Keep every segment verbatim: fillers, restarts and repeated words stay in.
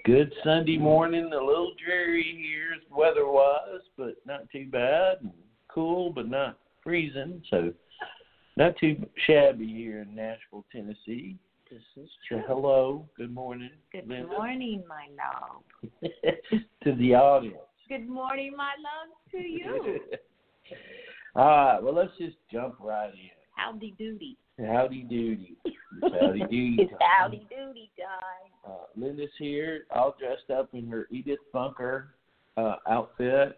Good Sunday morning. A little dreary here weather-wise, but not too bad. And cool, but not freezing. So not too shabby here in Nashville, Tennessee. This is So true. hello. Good morning. Good Linda. morning, my love. To the audience. Good morning, my love, to you. All right. Well, let's just jump right in. Howdy doody. Howdy doody. It's howdy doody. It's howdy doody time. Uh, Linda's here, all dressed up in her Edith Bunker uh, outfit.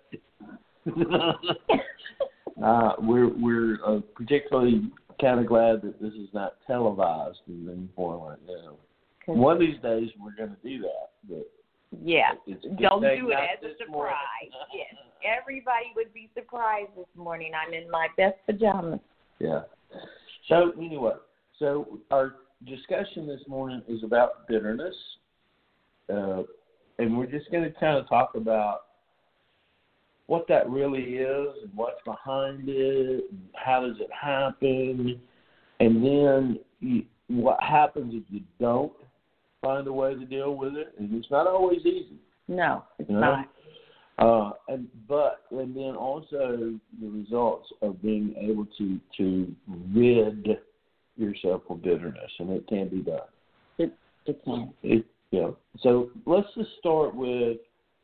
uh, we're we're uh, particularly kind of glad that this is not televised in any form right now. One of these days we're going to do that, but yeah, it's a don't thing do it not as a this surprise. morning. Yes, everybody would be surprised this morning. I'm in my best pajamas. Yeah. So anyway, so our discussion this morning is about bitterness, uh, and we're just going to kind of talk about what that really is and what's behind it, and how does it happen, and then you, what happens if you don't find a way to deal with it. And it's not always easy. No, it's you know? not. Uh, and but and then also the results of being able to to rid yourself of bitterness, and it can be done. It it can. It, you know, so let's just start with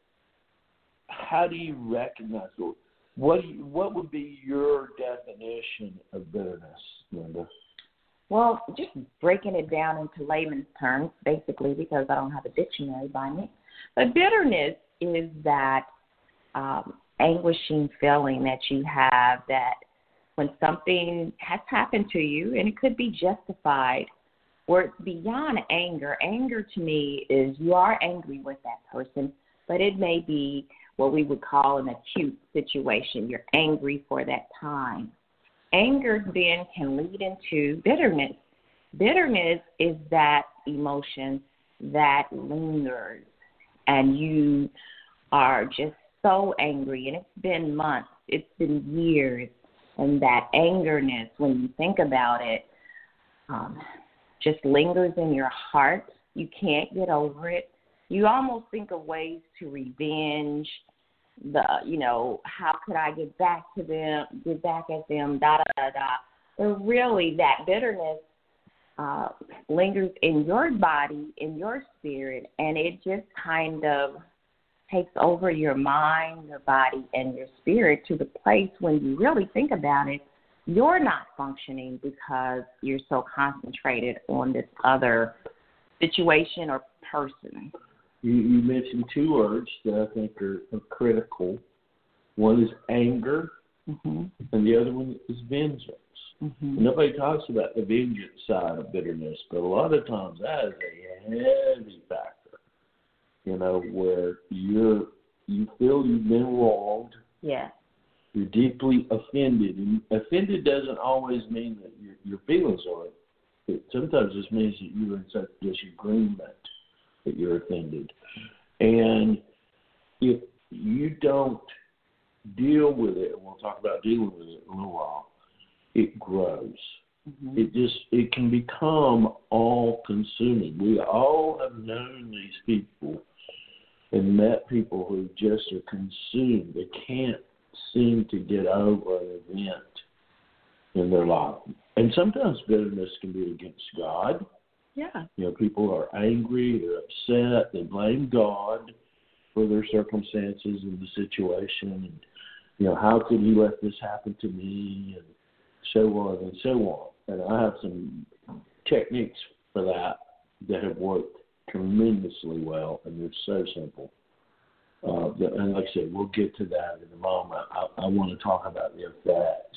how do you recognize it? What do you, what would be your definition of bitterness, Linda? Well, just breaking it down into layman's terms, basically, because I don't have a dictionary by me. But bitterness is that um, anguishing feeling that you have that when something has happened to you, and it could be justified, or it's beyond anger. Anger to me is you are angry with that person, but it may be what we would call an acute situation. You're angry for that time. Anger then can lead into bitterness. Bitterness is that emotion that lingers, and you are just so angry, and it's been months, it's been years, and that angerness, when you think about it, um, just lingers in your heart. You can't get over it. You almost think of ways to revenge the, you know, how could I get back to them, get back at them, da, da, da, da. But really, that bitterness uh, lingers in your body, in your spirit, and it just kind of takes over your mind, your body, and your spirit to the place when you really think about it, you're not functioning because you're so concentrated on this other situation or person. You, you mentioned two words that I think are, are critical. One is anger, mm-hmm. and the other one is vengeance. Mm-hmm. Nobody talks about the vengeance side of bitterness, but a lot of times that is a heavy factor. You know, where you're you feel you've been wronged. Yeah. You're deeply offended, and offended doesn't always mean that your your feelings are. It sometimes just means that you're in such disagreement that you're offended, and if you don't deal with it, and we'll talk about dealing with it in a little while, it grows. Mm-hmm. It just it can become all-consuming. We all have known these people and met people who just are consumed. They can't seem to get over an event in their life. And sometimes bitterness can be against God. Yeah. You know, people are angry, they're upset, they blame God for their circumstances and the situation. And, you know, how could he let this happen to me? And so on and so on. And I have some techniques for that that have worked tremendously well, and they're so simple. Uh, and like I said, we'll get to that in a moment. I, I want to talk about the effects.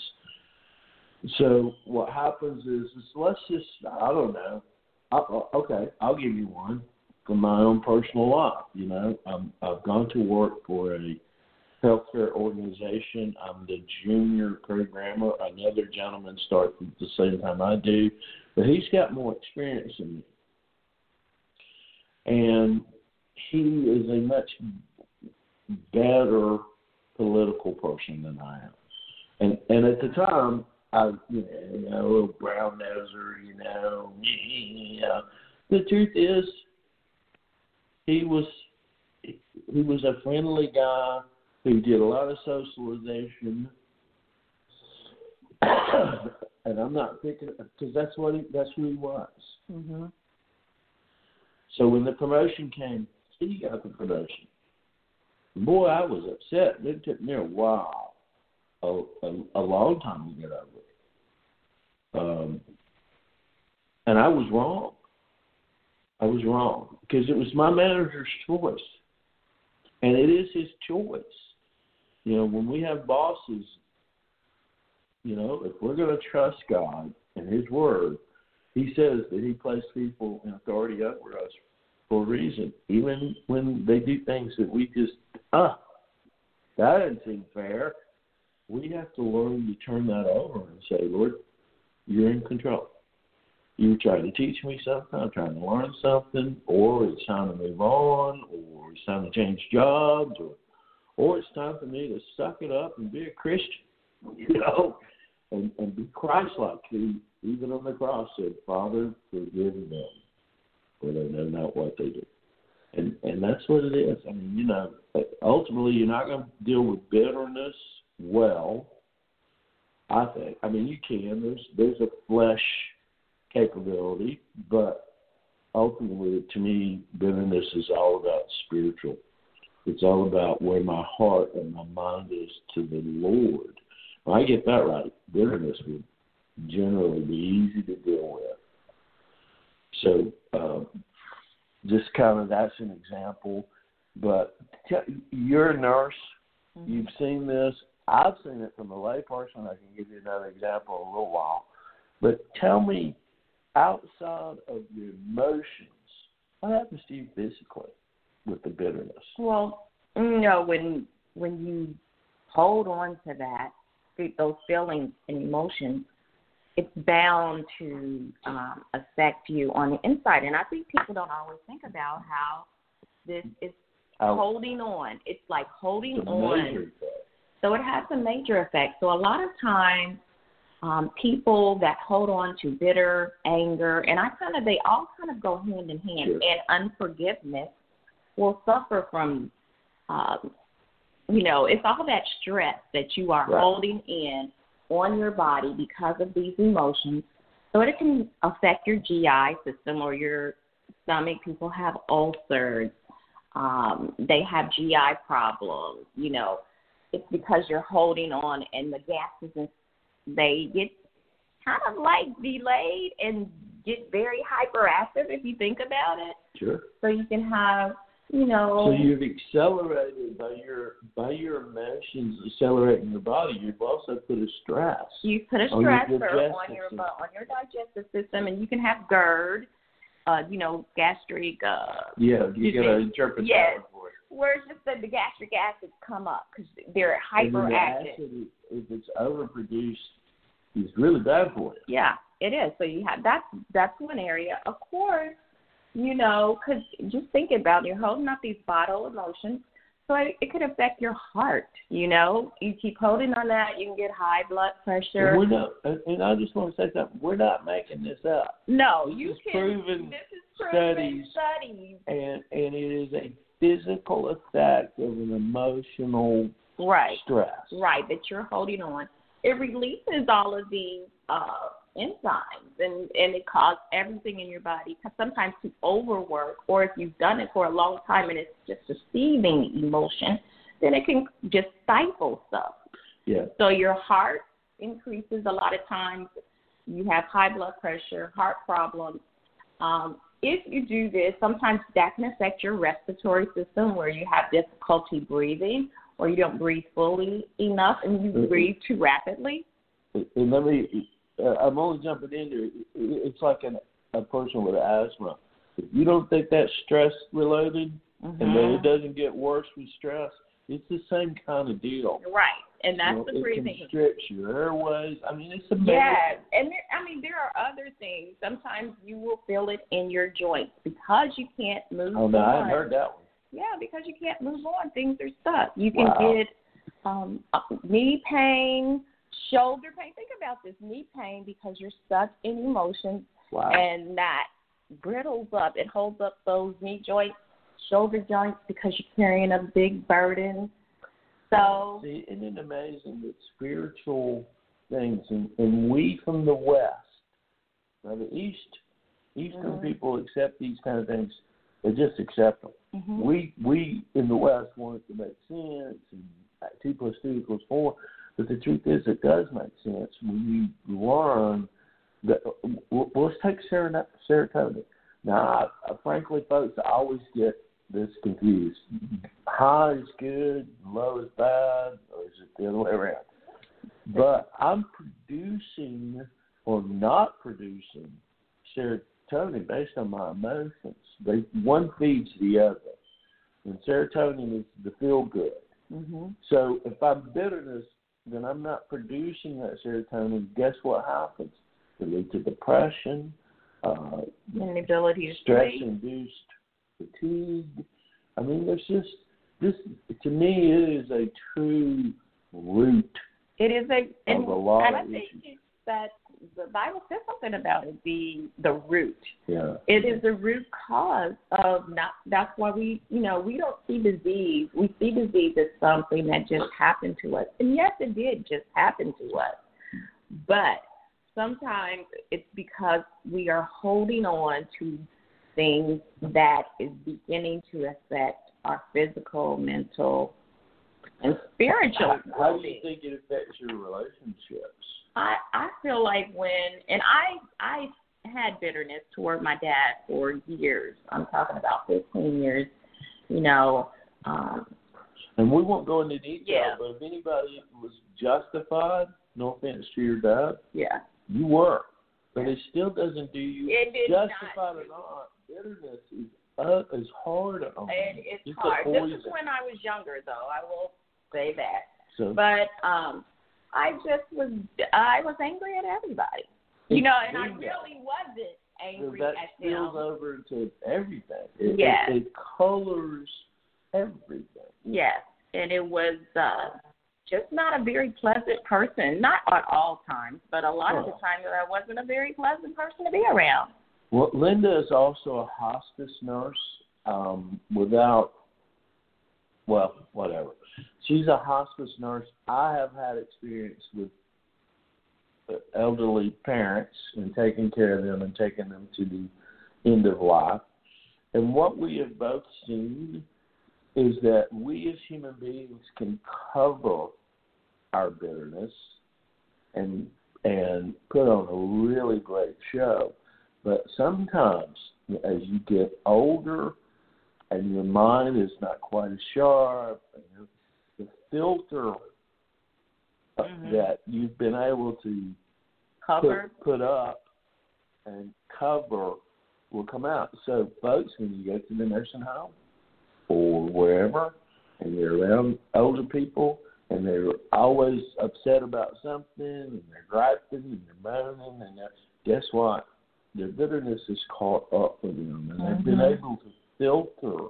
So what happens is, is let's just, I don't know, I, okay, I'll give you one from my own personal life. You know, I'm, I've gone to work for a healthcare organization. I'm the junior programmer. Another gentleman starts at the same time I do, but he's got more experience than me. And he is a much better political person than I am. And and at the time, I, you know, you know, a little brown noser, you know, yeah. The truth is, he was he was a friendly guy who did a lot of socialization. And I'm not thinking, because that's what he, that's who he was. Mm-hmm. So when the promotion came, he got the promotion. Boy, I was upset. It took me a while, a, a, a long time to get over it. Um, and I was wrong. I was wrong because it was my manager's choice, and it is his choice. You know, when we have bosses, you know, if we're going to trust God and His Word, He says that He placed people in authority over us for a reason, even when they do things that we just, ah, that doesn't seem fair. We have to learn to turn that over and say, Lord, you're in control. You're trying to teach me something, I'm trying to learn something, or it's time to move on, or it's time to change jobs, or or it's time for me to suck it up and be a Christian, you know, and, and be Christ-like, who even on the cross said, Father, forgive them, for they know not what they do. And and that's what it is. I mean, you know, ultimately you're not going to deal with bitterness well, I think. I mean, you can. There's, there's a flesh capability, but ultimately, to me, bitterness is all about spiritual. It's all about where my heart and my mind is to the Lord. When I get that right, bitterness would generally be easy to deal with. So, um, just kind of that's an example. But t- you're a nurse. Mm-hmm. You've seen this. I've seen it from a layperson. I can give you another example in a little while. But tell me, outside of your emotions, what happens to you physically with the bitterness? Well, you know, when when you hold on to that, those feelings and emotions, it's bound to um, affect you on the inside. And I think people don't always think about how this is how, holding on. It's like holding on. So it has a major effect. So a lot of times, Um, people that hold on to bitter, anger, and I kind of, they all kind of go hand in hand, sure. and unforgiveness will suffer from, um, you know, it's all that stress that you are right. holding in on your body because of these emotions. So it can affect your G I system or your stomach. People have ulcers. Um, they have G I problems. You know, it's because you're holding on, and the gases and they get kind of like delayed and get very hyperactive if you think about it. Sure. So you can have, you know. So you've accelerated by your by your emotions accelerating your body. You've also put a stress. You put a stressor on your on your digestive system, and you can have GERD, uh, you know, gastric. Uh, yeah, you got to interpret yes, that for it. Where it's just that the gastric acids come up because they're hyperactive. The acid, if it's overproduced, is really bad for you. Yeah, it is. So you have that's that's one area. Of course, you know, because just think about it, you're holding up these bottled emotions, so it, it could affect your heart. You know, you keep holding on that, you can get high blood pressure. And we're not, and I just want to say something. We're not making this up. No, this you is can. Proven this is proven studies, studies, and and it is a physical effect of an emotional right. stress. Right, that you're holding on. It releases all of these uh, enzymes, and, and it causes everything in your body sometimes to overwork, or if you've done it for a long time and it's just a seething emotion, then it can just stifle stuff. Yeah. So your heart increases a lot of times. You have high blood pressure, heart problems. Um, if you do this, sometimes that can affect your respiratory system where you have difficulty breathing or you don't breathe fully enough and you mm-hmm. breathe too rapidly. And let me, uh, I'm only jumping into it. It's like an, a person with asthma. If you don't think that's stress-related mm-hmm. and that it doesn't get worse with stress, it's the same kind of deal. Right. And that's you know, the breathing. It constricts your airways. I mean, it's amazing. Yes. And there, I mean, there are other things. Sometimes you will feel it in your joints because you can't move Oh, no, on. I haven't heard that one. Yeah, because you can't move on. Things are stuck. You can wow. get um, knee pain, shoulder pain. Think about this, knee pain, because you're stuck in emotions. Wow. And that brittles up. It holds up those knee joints. shoulder joints because you're carrying a big burden. So, see, isn't it amazing that spiritual things, and, and we from the West, now the East, Eastern mm-hmm. people accept these kind of things. They just accept them. Mm-hmm. We we in the West want it to make sense, and two plus two equals four. But the truth is, it does make sense when you learn that. Well, let's take serotonin. Now, I, frankly, folks, I always get this confused. High is good, low is bad, or is it the other way around? But I'm producing or not producing serotonin based on my emotions. They, one feeds the other. And serotonin is the feel good. Mm-hmm. So if I'm bitterness, then I'm not producing that serotonin. Guess what happens? It leads to depression, uh, inability to stress-induced fatigue. I mean, there's just this. To me, it is a true root. It is a and, of a lot and of I think issues. that the Bible says something about it being the root. Yeah. It is the root cause of not. That's why we, you know, we don't see disease. We see disease as something that just happened to us, and yes, it did just happen to us. But sometimes it's because we are holding on to things that is beginning to affect our physical, mental, and spiritual. How, how do you think it affects your relationships? I, I feel like when, and I I had bitterness toward my dad for years. I'm talking about fifteen years, you know. Um, and we won't go into detail, yeah. but if anybody was justified, no offense to your dad, yeah, you were. But it still doesn't do you, it did justified not. or not, bitterness is, uh, is hard on you. And it's, it's hard. This is when I was younger, though. I will say that. So, but um, I just was, I was angry at everybody. You know, and I really wasn't angry that at them. That spills over into everything. It, yes. It, it colors everything. Yes, and it was uh, just not a very pleasant person. Not at all times, but a lot oh. of the time I wasn't a very pleasant person to be around. Well, Linda is also a hospice nurse um, without, well, whatever. She's a hospice nurse. I have had experience with elderly parents and taking care of them and taking them to the end of life. And what we have both seen is that we as human beings can cover our bitterness and and put on a really great show. But sometimes as you get older and your mind is not quite as sharp, and the filter mm-hmm. that you've been able to cover, put, put up and cover will come out. So, folks, when you go to the nursing home or wherever, and you're around older people, and they're always upset about something, and they're griping, and they're moaning, and they're, guess what? Their bitterness is caught up with them, and they've mm-hmm. been able to filter,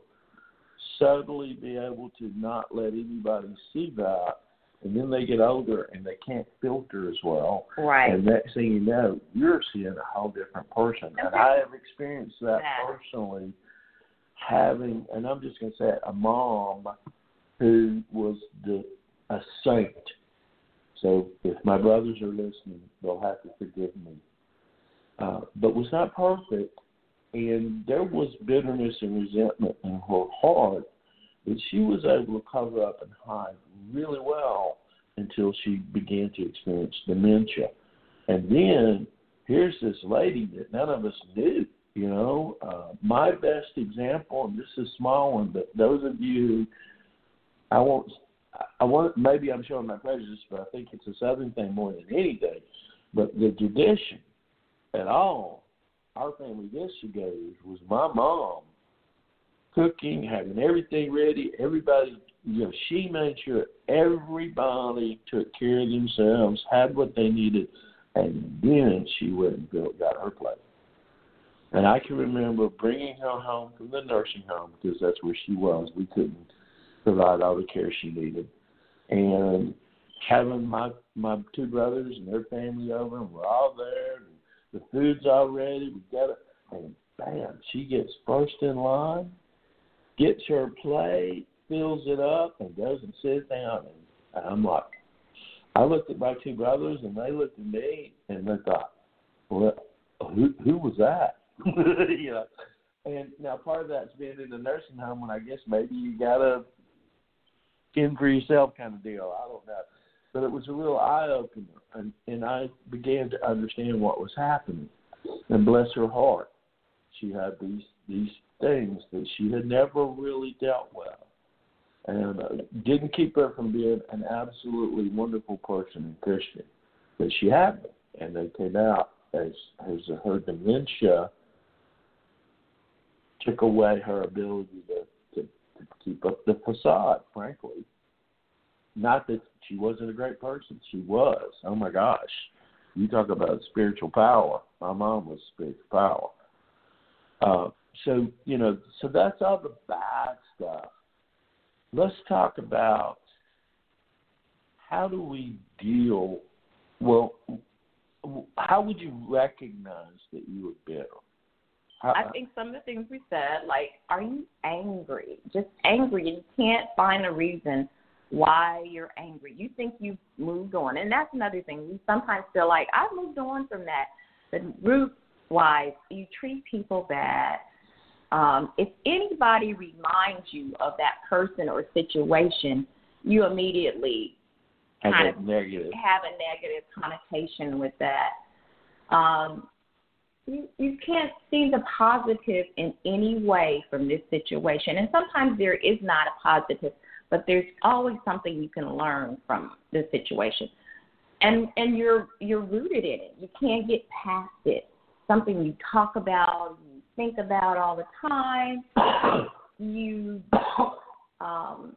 subtly be able to not let anybody see that, and then they get older and they can't filter as well. Right. And next thing you know, you're seeing a whole different person. Okay. And I have experienced that, that personally, having, and I'm just going to say it, a mom who was the a saint. So if my brothers are listening, they'll have to forgive me. Uh, but was not perfect, and there was bitterness and resentment in her heart that she was able to cover up and hide really well until she began to experience dementia. And then here's this lady that none of us knew, you know. Uh, my best example, and this is a small one, but those of you, I won't, I want, maybe I'm showing my prejudice, but I think it's a Southern thing more than anything. But the tradition at all, our family get-togethers, was my mom cooking, having everything ready. Everybody, you know, she made sure everybody took care of themselves, had what they needed, and then she went and built, got her place. And I can remember bringing her home from the nursing home because that's where she was. We couldn't provide all the care she needed. And having my my two brothers and their family over, and we're all there, and the food's all ready, we got it, and bam, she gets first in line. gets her plate, fills it up, and goes and sits down. And I'm like, I looked at my two brothers, and they looked at me, and they thought, well, who who was that? You know. And now part of that's being in the nursing home, and I guess maybe you got to in for yourself kind of deal. I don't know. But it was a real eye-opener, and, and I began to understand what was happening. And bless her heart, she had these these things that she had never really dealt with, and uh, didn't keep her from being an absolutely wonderful person and Christian. But she had them, and they came out as, as her dementia took away her ability to, to, to keep up the facade, frankly. Not that she wasn't a great person. She was. Oh, my gosh. You talk about spiritual power. My mom was spiritual power. Uh, so, you know, so that's all the bad stuff. Let's talk about how do we deal, well, how would you recognize that you were bitter? How, I think some of the things we said, like, are you angry? Just angry. You can't find a reason why you're angry. You think you've moved on. And that's another thing. We sometimes feel like, I've moved on from that. But root-wise, you treat people bad. Um, if anybody reminds you of that person or situation, you immediately have kind a of negative. have a negative connotation with that. Um, you, you can't see the positive in any way from this situation. And sometimes there is not a positive, but there's always something you can learn from the situation. And and you're you're rooted in it. You can't get past it. Something you talk about, you think about all the time. You um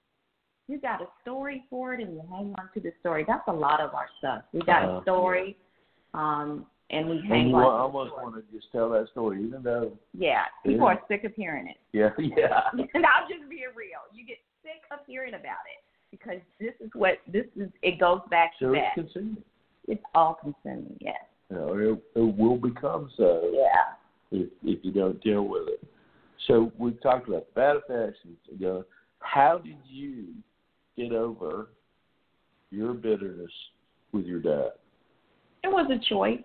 you got a story for it and you hang on to the story. That's a lot of our stuff. We got uh, a story, yeah. um, and we hang and you on. I almost want to just tell that story, even though yeah, people yeah. are sick of hearing it. Yeah, yeah. And I'll just be real. You get sick of hearing about it because this is what this is. It goes back so to it's that. consuming. It's all consuming. Yes. You know, it, it will become so. Yeah. If if you don't deal with it. So we've talked about bad affections. You know, how did you get over your bitterness with your dad? It was a choice.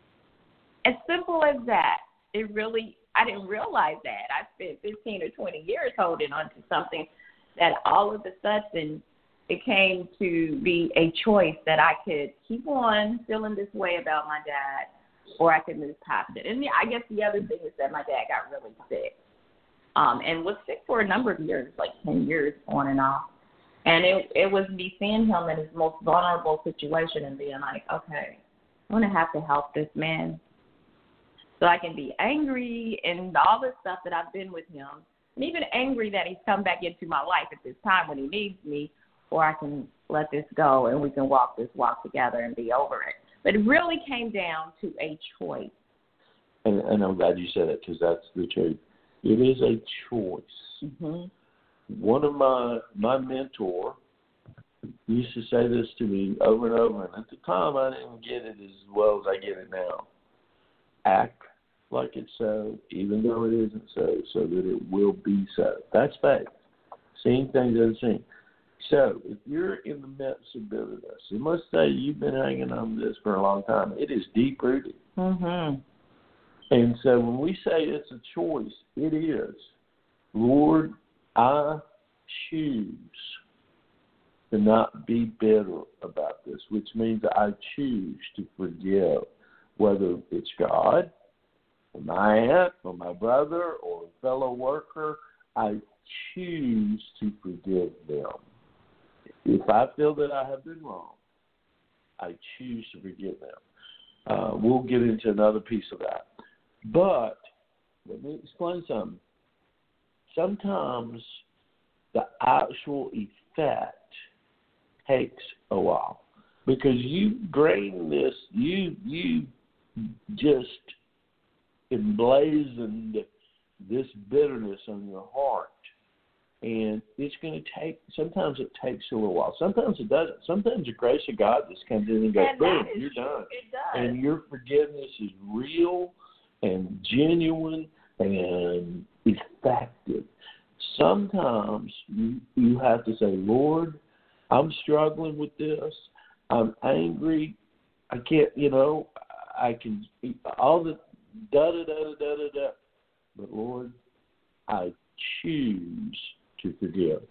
As simple as that. It really, I didn't realize that. I spent fifteen or twenty years holding on to something that all of a sudden it came to be a choice that I could keep on feeling this way about my dad, or I could move past it. And I guess the other thing is that my dad got really sick, um, and was sick for a number of years, like ten years on and off. And it it was me seeing him in his most vulnerable situation and being like, okay, I'm going to have to help this man. So I can be angry and all the stuff that I've been with him, and even angry that he's come back into my life at this time when he needs me, or I can let this go and we can walk this walk together and be over it. But it really came down to a choice. And, and I'm glad you said it because that's the truth. It is a choice. Mm-hmm. One of my, my mentor used to say this to me over and over, and at the time I didn't get it as well as I get it now. Act like it's so, even though it isn't so, so that it will be so. That's faith. Seeing things unseen. So, if you're in the midst of bitterness, and let's say you've been hanging on this for a long time, it is deep-rooted. Mm-hmm. And so when we say it's a choice, it is. Lord, I choose to not be bitter about this, which means I choose to forgive, whether it's God, or my aunt, or my brother, or a fellow worker. I choose to forgive them. If I feel that I have been wrong, I choose to forgive them. Uh, we'll get into another piece of that. But let me explain something. Sometimes the actual effect takes a while because you drain this, you you just emblazoned this bitterness on your heart. And it's going to take, sometimes it takes a little while. Sometimes it doesn't. Sometimes the grace of God just comes in and goes, and boom, you're true. done. It does. And your forgiveness is real and genuine and effective. sometimes you, you have to say, Lord, I'm struggling with this. I'm angry. I can't, you know, I can, all the da-da-da-da-da-da-da. But, Lord, I choose to forgive.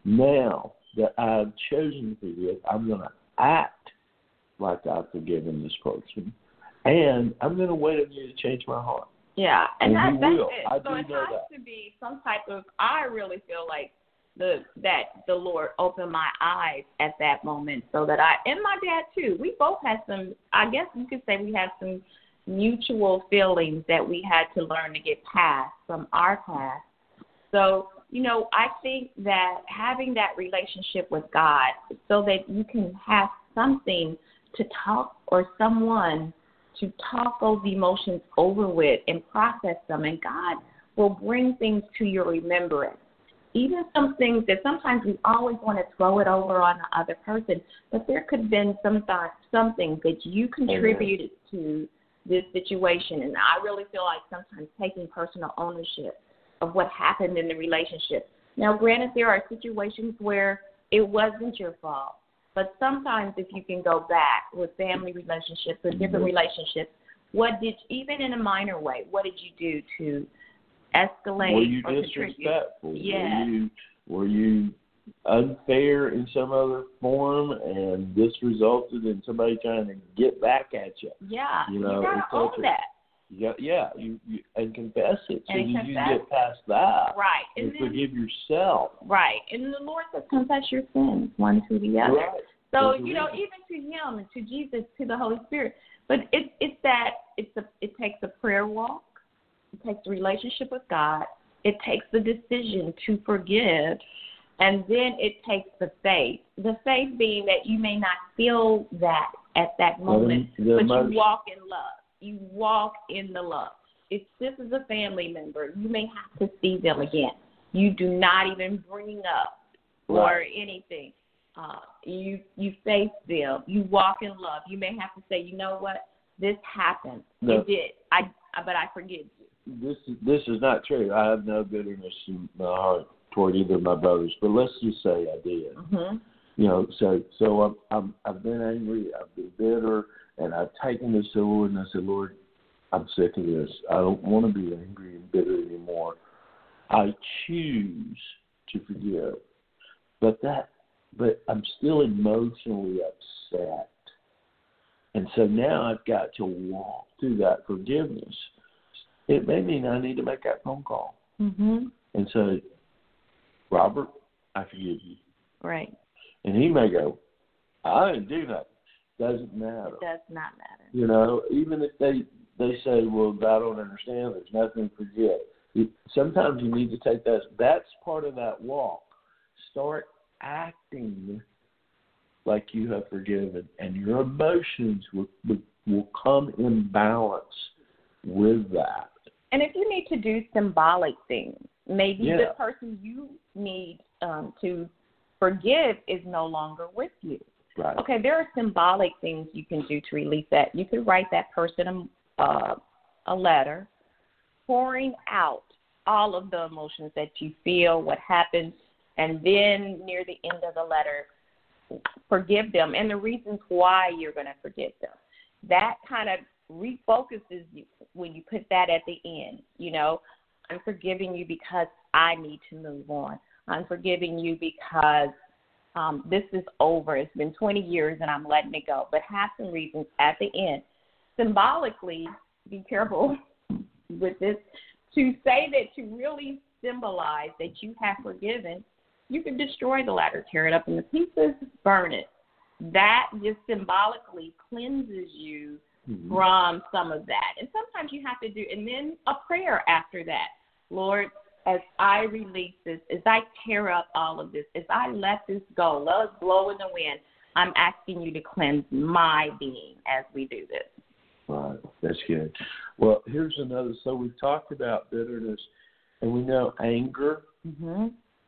Now that I've chosen to forgive, I'm going to act like I've forgiven this person. And I'm going to wait on you to change my heart. Yeah, and, and that, that's will. it. I so do it know has that. to be some type of, I really feel like the that the Lord opened my eyes at that moment so that I, and my dad too, we both had some, I guess you could say we had some mutual feelings that we had to learn to get past from our past. So, you know, I think that having that relationship with God so that you can have something to talk or someone to talk those emotions over with and process them, and God will bring things to your remembrance. Even some things that sometimes we always want to throw it over on the other person, but there could have been some th- something that you contributed to this situation, and I really feel like sometimes taking personal ownership of what happened in the relationship. Now, granted, there are situations where it wasn't your fault, but sometimes if you can go back with family relationships or different relationships, what did, even in a minor way, what did you do to escalate Were you or disrespectful? Yeah. Were you, were you unfair in some other form, and this resulted in somebody trying to get back at you? Yeah, you know, you got to own that. Yeah, yeah, you, you and confess it so and you confess. can get past that. Right. And, and then, forgive yourself. Right. And the Lord says, confess your sins one to the other. Right. So, There's you know, even to Him and to Jesus, to the Holy Spirit. But it's it's that it's a it takes a prayer walk. It takes a relationship with God. It takes the decision to forgive. And then it takes the faith. The faith being that you may not feel that at that moment, the, the but most, you walk in love. You walk in the love. If this is a family member, you may have to see them again. You do not even bring up or right. anything. Uh, you you face them. You walk in love. You may have to say, you know what, this happened. No. It did. I but I forgive you. This is this is not true. I have no bitterness in my heart toward either of my brothers. But let's just say I did. Mm-hmm. You know, so so I'm, I'm I've been angry. I've been bitter. And I've taken this to the Lord, and I said, Lord, I'm sick of this. I don't want to be angry and bitter anymore. I choose to forgive. But that, but I'm still emotionally upset. And so now I've got to walk through that forgiveness. It may mean I need to make that phone call. Mm-hmm. And say, Robert, I forgive you. Right. And he may go, I didn't do nothing. Doesn't matter. It does not matter. You know, even if they they say, well, I don't understand, there's nothing to forget. You, sometimes you need to take that. That's part of that walk. Start acting like you have forgiven, and your emotions will, will, will come in balance with that. And if you need to do symbolic things, maybe yeah. the person you need um, to forgive is no longer with you. Right. Okay, there are symbolic things you can do to release that. You could write that person a, uh, a letter pouring out all of the emotions that you feel, what happened, and then near the end of the letter, forgive them and the reasons why you're going to forgive them. That kind of refocuses you when you put that at the end. You know, I'm forgiving you because I need to move on. I'm forgiving you because Um, this is over. It's been twenty years and I'm letting it go. But have some reasons at the end. Symbolically, be careful with this. To say that to really symbolize that you have forgiven, you can destroy the letter, tear it up into pieces, burn it. That just symbolically cleanses you mm-hmm. from some of that. And sometimes you have to do, and then a prayer after that. Lord, as I release this, as I tear up all of this, as I let this go, let us blow in the wind, I'm asking you to cleanse my being as we do this. Right. That's good. Well, here's another. So we've talked about bitterness, and we know anger mm-hmm.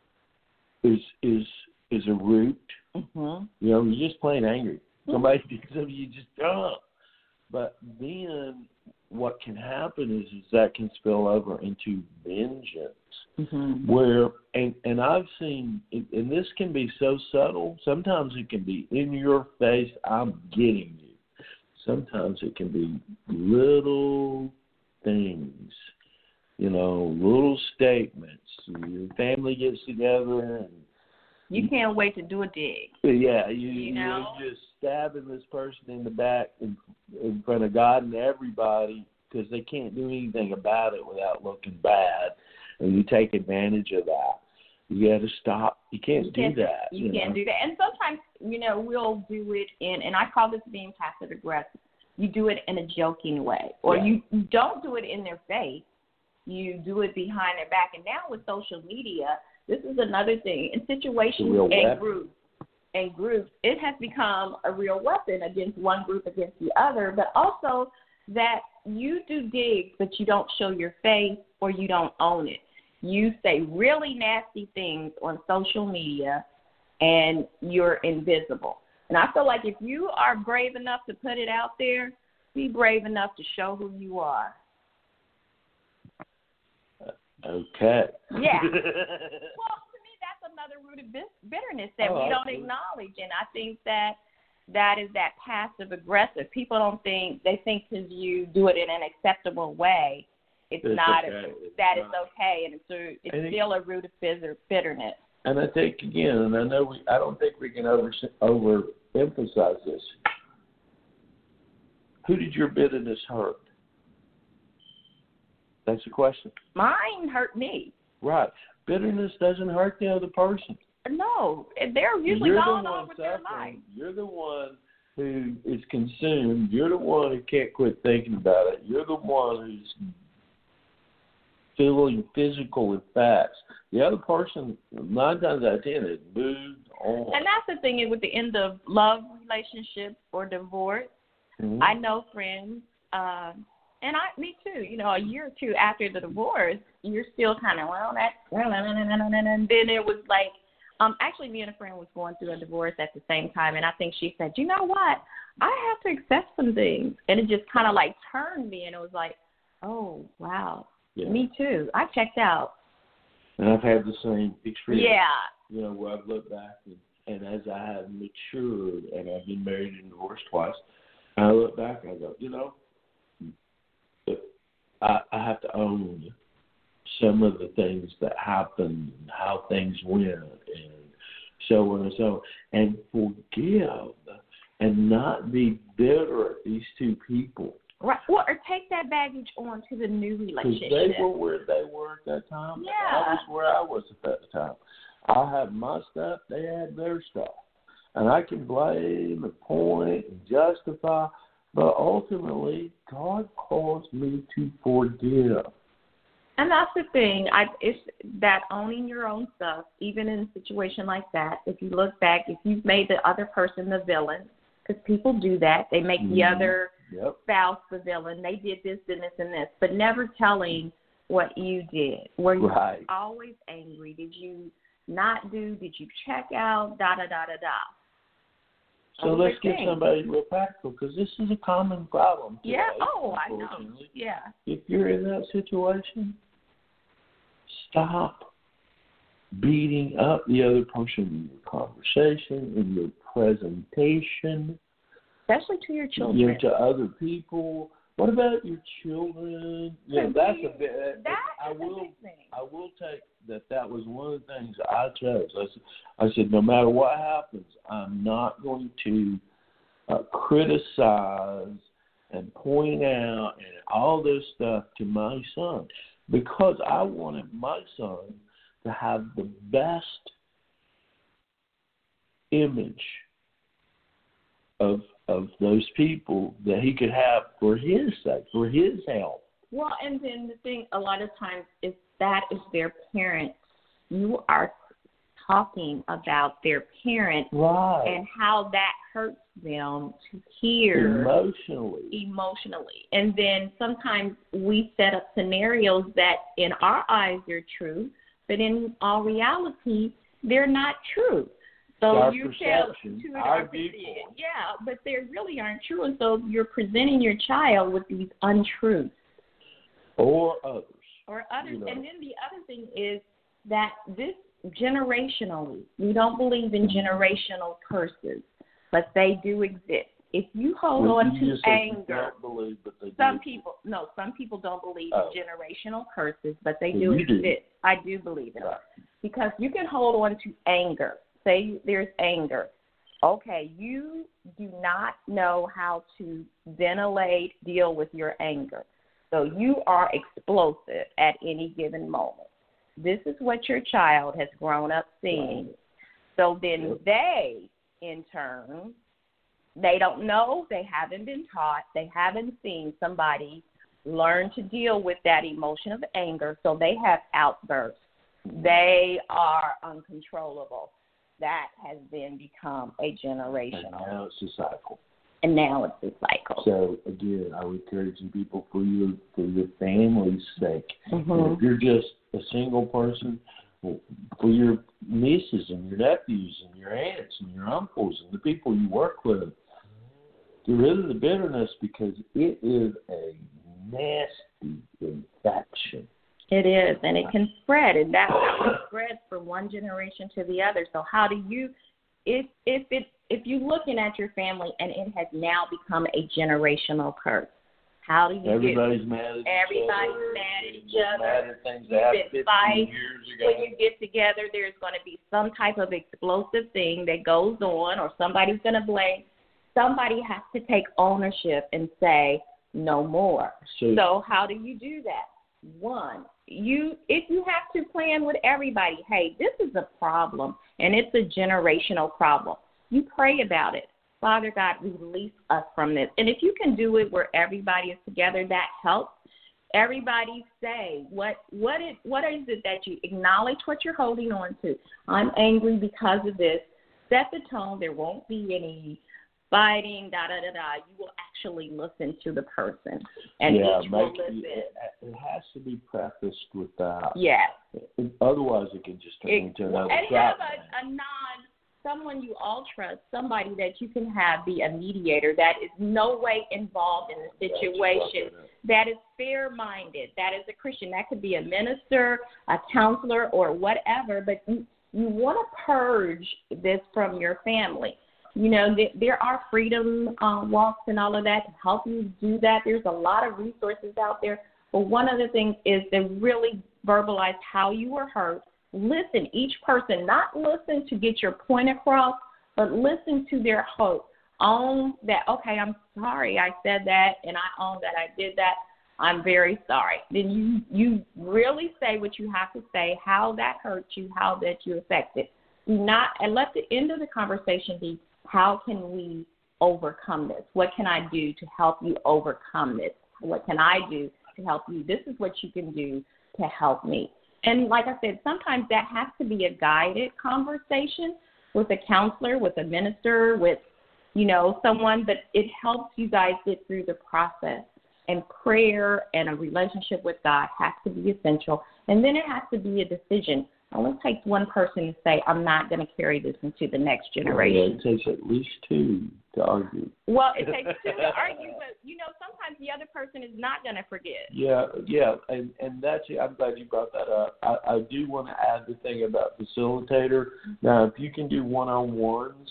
is is is a root. Mm-hmm. You know, you're just plain angry. Somebody did something, you just, oh. But then what can happen is, is that can spill over into vengeance, mm-hmm. where, and, and I've seen, and this can be so subtle, sometimes it can be in your face, I'm getting you. Sometimes it can be little things, you know, little statements. Your family gets together and you can't wait to do a dig. Yeah, you, you know? you're just stabbing this person in the back in, in front of God and everybody because they can't do anything about it without looking bad, and you take advantage of that. You got to stop. You can't you do can't, that. You, you can't know? do that. And sometimes, you know, we'll do it in, and I call this being passive aggressive. You do it in a joking way, or yeah. you don't do it in their face. You do it behind their back. And now with social media, this is another thing. In situations and groups, and groups, it has become a real weapon against one group against the other, but also that you do digs, but you don't show your face or you don't own it. You say really nasty things on social media, and you're invisible. And I feel like if you are brave enough to put it out there, be brave enough to show who you are. Okay. Yeah. Well, to me, that's another root of bitterness that oh, we don't absolutely. acknowledge. And I think that that is that passive aggressive. People don't think, they think because you do it in an acceptable way, it's, it's not, okay. a, it's that not. it's okay. And it's, a, it's and still it, a root of bitterness. And I think, again, and I know we, I don't think we can over, overemphasize this. Who did your bitterness hurt? That's the question. Mine hurt me. Right. Bitterness doesn't hurt the other person. No. They're usually You're going the on with their life. You're the one who is consumed. You're the one who can't quit thinking about it. You're the one who's feeling physical effects. The other person, nine times out of ten, has moved on. And that's the thing with the end of love relationships or divorce. Mm-hmm. I know friends, um, and I, me too, you know, a year or two after the divorce, you're still kind of, well, that's, and then it was like, um, actually me and a friend was going through a divorce at the same time, and I think she said, you know what, I have to accept some things, and it just kind of like turned me, and it was like, oh, wow, yeah. Me too, I checked out. And I've had the same experience. Yeah. You know, where I've looked back, and, and as I have matured, and I've been married and divorced twice, I look back and I go, you know, I, I have to own some of the things that happened and how things went and so on and so on. And forgive and not be bitter at these two people. Right. Well, or take that baggage on to the new relationship. Because they were where they were at that time. Yeah. And I was where I was at that time. I had my stuff, they had their stuff. And I can blame and point and justify, but ultimately, God calls me to forgive. And that's the thing. I, it's that owning your own stuff, even in a situation like that, if you look back, if you've made the other person the villain, because people do that. They make mm-hmm. the other yep. spouse the villain. They did this and this and this, but never telling what you did. Were you right. always angry? Did you not do? Did you check out? Da, da, da, da, da. So let's get somebody real practical, because this is a common problem today. Yeah, oh, I know. Yeah. If you're in that situation, stop beating up the other person in your conversation, in your presentation. Especially to your children. You know, to other people. What about your children? Yeah, that's a bit. That I is will. a big thing. I will take that. That was one of the things I chose. I said, I said, no matter what happens, I'm not going to uh, criticize and point out and all this stuff to my son, because I wanted my son to have the best image of of those people that he could have for his sake, for his health. Well, and then the thing a lot of times is that is their parent. You are talking about their parent right. and how that hurts them to hear emotionally. Emotionally. And then sometimes we set up scenarios that in our eyes are true, but in all reality, they're not true. So our you tell perception, to our our viewpoint. yeah, but they really aren't true, and so you're presenting your child with these untruths Or others. or others. You know. And then the other thing is that this generationally, we don't believe in generational curses, but they do exist. If you hold Well, on you to just said you anger, don't believe, but they some do. people no, some people don't believe Oh. in generational curses, but they Well, do you do. exist. I do believe in Right. it because you can hold on to anger. Say there's anger. Okay, you do not know how to ventilate, deal with your anger. So you are explosive at any given moment. This is what your child has grown up seeing. Right. So then Yep. they, in turn, they don't know, they haven't been taught, they haven't seen somebody learn to deal with that emotion of anger, so they have outbursts. They are uncontrollable. That has then become a And generational. now it's a cycle. And now it's a cycle. So again, I would encourage you people for your for your family's sake. Mhm. If you're just a single person, well, for your nieces and your nephews and your aunts and your uncles and the people you work with, get rid of the bitterness because it is a nasty infection. It is, and it can spread, and that's how it spreads from one generation to the other. So how do you, if if it if you're looking at your family and it has now become a generational curse, how do you Everybody's get, mad at everybody's each other. mad at each They're other. Mad at things You've that happened been fifteen fighting. years ago. When you get together, there's going to be some type of explosive thing that goes on, or somebody's going to blame. Somebody has to take ownership and say no more. So, So how do you do that? One, you if you have to plan with everybody, hey, this is a problem and it's a generational problem. You pray about it. Father God, release us from this. And if you can do it where everybody is together, that helps. Everybody say, what what is what is it that you acknowledge what you're holding on to? I'm angry because of this. Set the tone. There won't be any fighting, da da da da. You will actually listen to the person, and yeah, each will make, listen. it, it has to be prefaced with that. Yes. Otherwise, it can just turn It, into another and trap. have a, a non, someone you all trust, somebody that you can have be a mediator that is no way involved in the situation, that is fair-minded, that is a Christian. That could be a minister, a counselor, or whatever, but you, you want to purge this from your family. You know, th- there are freedom uh, walks and all of that to help you do that. There's a lot of resources out there. But one of the things is to really verbalize how you were hurt. Listen, each person, not listen to get your point across, but listen to their hope. Own that, okay, I'm sorry I said that, and I own that I did that. I'm very sorry. Then you, you really say what you have to say, how that hurt you, how that you affected. Do not, and let the end of the conversation be, how can we overcome this? What can I do to help you overcome this? What can I do to help you? This is what you can do to help me. And like I said, sometimes that has to be a guided conversation with a counselor, with a minister, with, you know, someone, but it helps you guys get through the process. And prayer and a relationship with God has to be essential. And then it has to be a decision. It only takes one person to say, I'm not going to carry this into the next generation. Yeah, it takes at least two to argue. Well, it takes two to argue, but, you know, sometimes the other person is not going to forget. Yeah, yeah, and, and that's, I'm glad you brought that up. I, I do want to add the thing about facilitator. Now, if you can do one-on-ones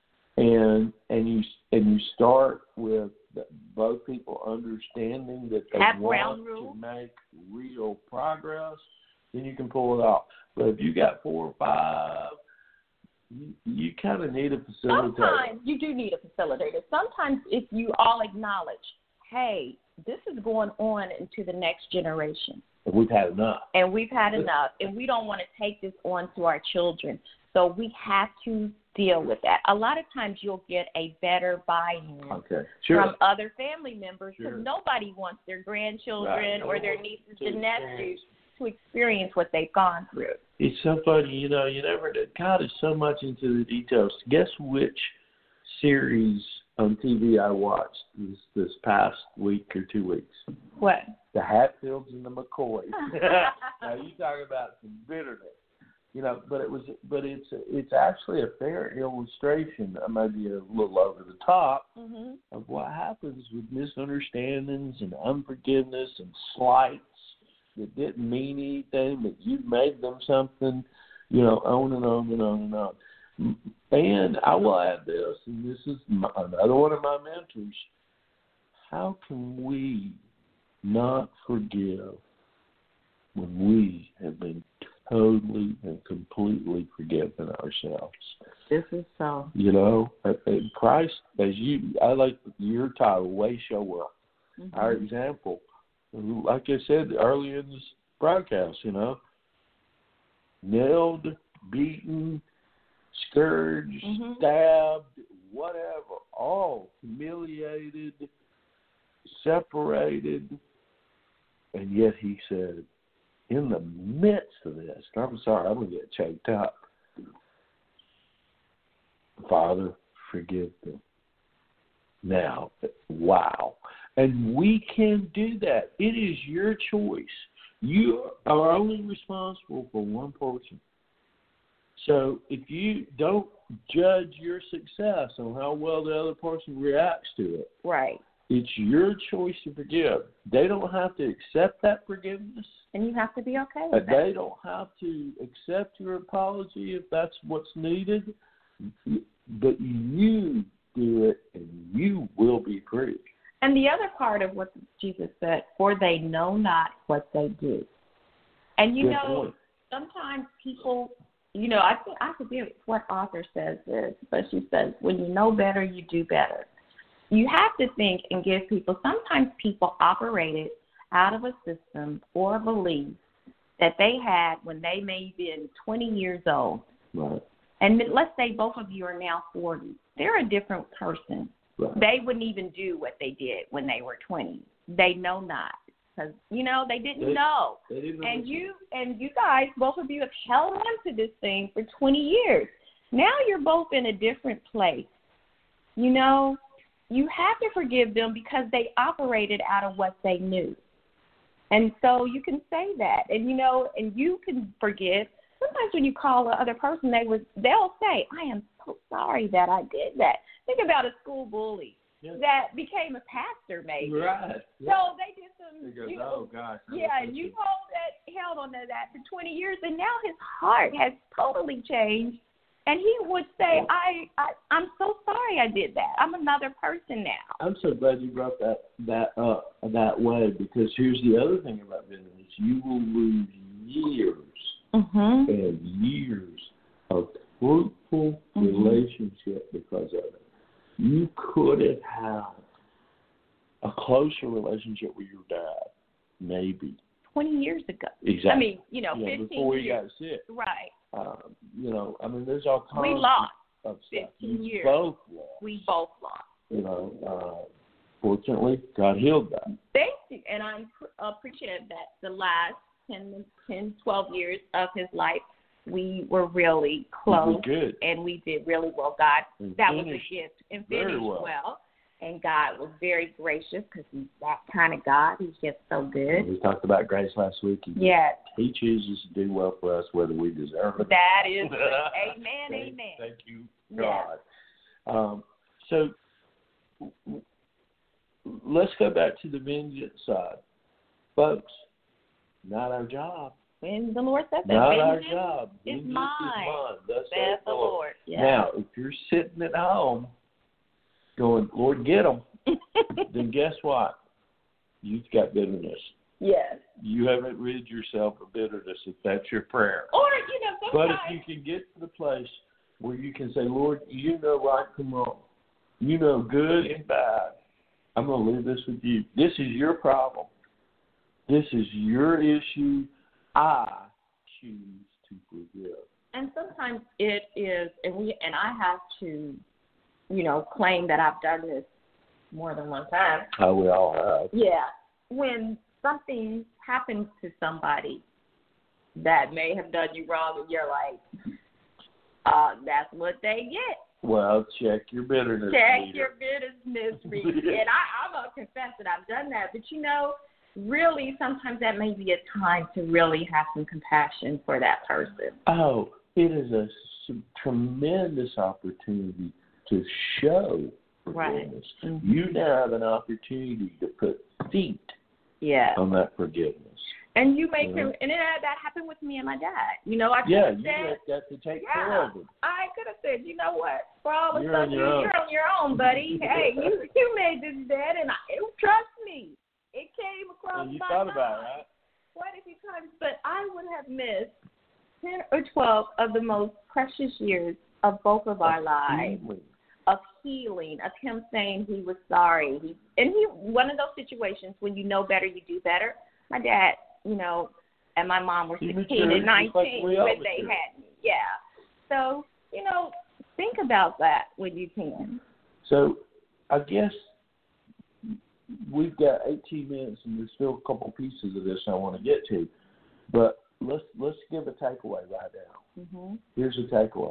and and you and you start with the, both people understanding that they Have want ground rules. to make real progress, then you can pull it off. But if you got four or five, you, you kind of need a facilitator. Sometimes you do need a facilitator. Sometimes if you all acknowledge, hey, this is going on into the next generation. And we've had enough. And we've had enough, and we don't want to take this on to our children. So we have to deal with that. A lot of times you'll get a better buy-in Okay, sure. from other family members because Sure. nobody wants their grandchildren Right. or their nieces To and nephews experience. to experience what they've gone through. It's so funny, you know, you never did. God is so much into the details. Guess which series on T V I watched this, this past week or two weeks? What? The Hatfields and the McCoys. Now, you talk about some bitterness. You know, but it was, but it's it's actually a fair illustration, maybe a little over the top, mm-hmm. of what happens with misunderstandings and unforgiveness and slights that didn't mean anything, but you made them something, you know, on and on and on and on. And I will add this, and this is my, another one of my mentors. How can we not forgive when we have been totally and completely forgiven ourselves? This is so. You know, Christ, as you, I like your title, Way Shower. Mm-hmm. Our example, like I said earlier in this broadcast, you know, nailed, beaten, scourged, mm-hmm. stabbed, whatever, all humiliated, separated, and yet he said, in the midst of this, I'm sorry, I'm going to get choked up. Father, forgive them. Now, wow. And we can do that. It is your choice. You are only responsible for one person. So if you don't judge your success on how well the other person reacts to it, right? It's your choice to forgive. They don't have to accept that forgiveness. And you have to be okay with that. They don't have to accept your apology if that's what's needed. But you do it, and you will be free. And the other part of what Jesus said, for they know not what they do. And, you Good know, point. Sometimes people, you know, I, I forget what author says this, but she says, when you know better, you do better. You have to think and give people, sometimes people operated out of a system or a belief that they had when they may have been twenty years old. Right. And let's say both of you are now forty. They're a different person. Right. They wouldn't even do what they did when they were twenty. They know not. Because, you know, they didn't they, know. They didn't know. And you and you guys, both of you have held on to this thing for twenty years. Now you're both in a different place. You know, you have to forgive them because they operated out of what they knew. And so you can say that. And, you know, and you can forgive. Sometimes when you call the other person, they would, they'll say, I am so sorry that I did that. Think about a school bully yeah. that became a pastor, maybe. Right. Yeah. So they did some. He goes, you know, oh, gosh. Yeah, and you hold that, held on to that for twenty years, and now his heart has totally changed. And he would say, I, I, I'm so sorry I did that. I'm another person now. I'm so glad you brought that, that up that way, because here's the other thing about bitterness. You will lose years mm-hmm. and years of fruitful mm-hmm. relationship because of it. You could have had a closer relationship with your dad, maybe. twenty years ago. Exactly. I mean, you know, yeah, fifteen before years. you got sick. Right. Um, you know, I mean, there's all kinds we lost of stuff. fifteen You years. both lost. We both lost. You know, uh, fortunately, God healed that. Thank you. And I appreciate that the last ten, ten, twelve years of his life, we were really close. We good. And we did really well. God, and that was a gift. And finished very well. well. And God was very gracious because he's that kind of God. He's just so good. We talked about grace last week. He, yes. He chooses to do well for us whether we deserve it. That is good. Amen, thank, amen. Thank you, God. Yes. Um, so let's go back to the vengeance side. Folks, not our job. When the Lord says that, not our vengeance job. is Vengeance mine. is mine. Thus saith the Lord. Lord. Yes. Now, if you're sitting at home going, Lord, get them, then guess what? You've got bitterness. Yes. You haven't rid yourself of bitterness if that's your prayer. Or, you know, sometimes. But if you can get to the place where you can say, Lord, you know right from wrong. You know good and bad. I'm going to leave this with you. This is your problem. This is your issue. I choose to forgive. And sometimes it is, and we, and I have to, you know, claim that I've done this more than one time. Oh, we all have. Yeah. When something happens to somebody that may have done you wrong and you're like, uh, that's what they get. Well, check your bitterness Check meter. your bitterness meter. And I, I'm going to confess that I've done that. But, you know, really sometimes that may be a time to really have some compassion for that person. Oh, it is a s- tremendous opportunity to show forgiveness. Right. Mm-hmm. You now have an opportunity to put feet yeah. on that forgiveness. And you make yeah. him, and it, that happened with me and my dad. You know, I could yeah, have you said, got to take yeah, care of it. I could have said, you know what, for all the You're stuff on you, your own. you're on your own, buddy. Hey, you you made this bed, and I, it, trust me, it came across And you my thought mind about it, right? quite a few times, but I would have missed ten or twelve of the most precious years of both of our lives. Healing. Of healing, of him saying he was sorry. He, and he, one of those situations when you know better, you do better. My dad, you know, and my mom were sixteen and nineteen when they had me. Yeah. So, you know, think about that when you can. So, I guess we've got eighteen minutes, and there's still a couple pieces of this I want to get to. But let's let's give a takeaway right now. Mm-hmm. Here's a takeaway.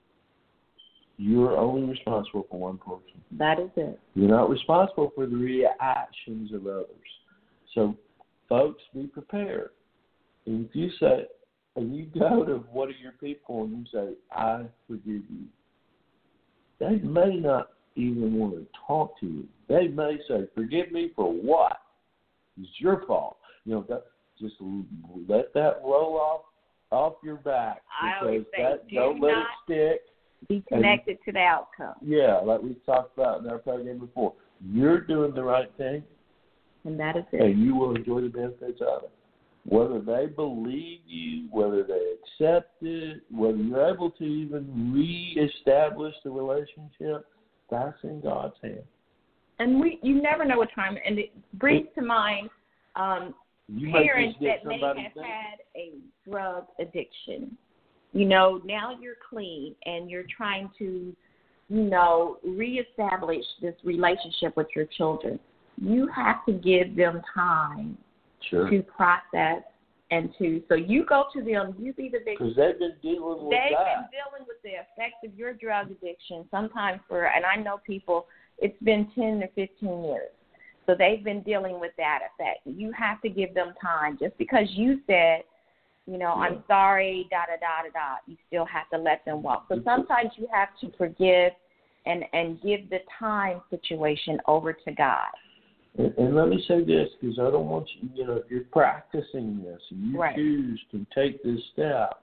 You're only responsible for one person. That is it. You're not responsible for the reactions of others. So, folks, be prepared. And if you say, and you go to one of your people and you say, I forgive you, they may not even want to talk to you. They may say, forgive me for what? It's your fault. You know, that, just let that roll off off your back. I always say, that, do don't let not it stick. Be connected and, to the outcome. Yeah, like we talked about in our program before. You're doing the right thing. And that is it. And you will enjoy the benefits of it. Whether they believe you, whether they accept it, whether you're able to even reestablish the relationship, that's in God's hands. And we, you never know what time, and it brings to mind um, parents that may have think. had a drug addiction. You know, now you're clean and you're trying to, you know, reestablish this relationship with your children. You have to give them time sure. to process and to, so you go to them, you be the victim. Because they've been dealing with they've that. They've been dealing with the effects of your drug addiction sometimes for, and I know people, it's been ten to fifteen years. So they've been dealing with that effect. You have to give them time. Just because you said, you know, yeah. I'm sorry, da, da, da, da, da, you still have to let them walk. So sometimes you have to forgive and, and give the time situation over to God. And, and let me say this, because I don't want you, you know, if you're practicing this and you right. choose to take this step,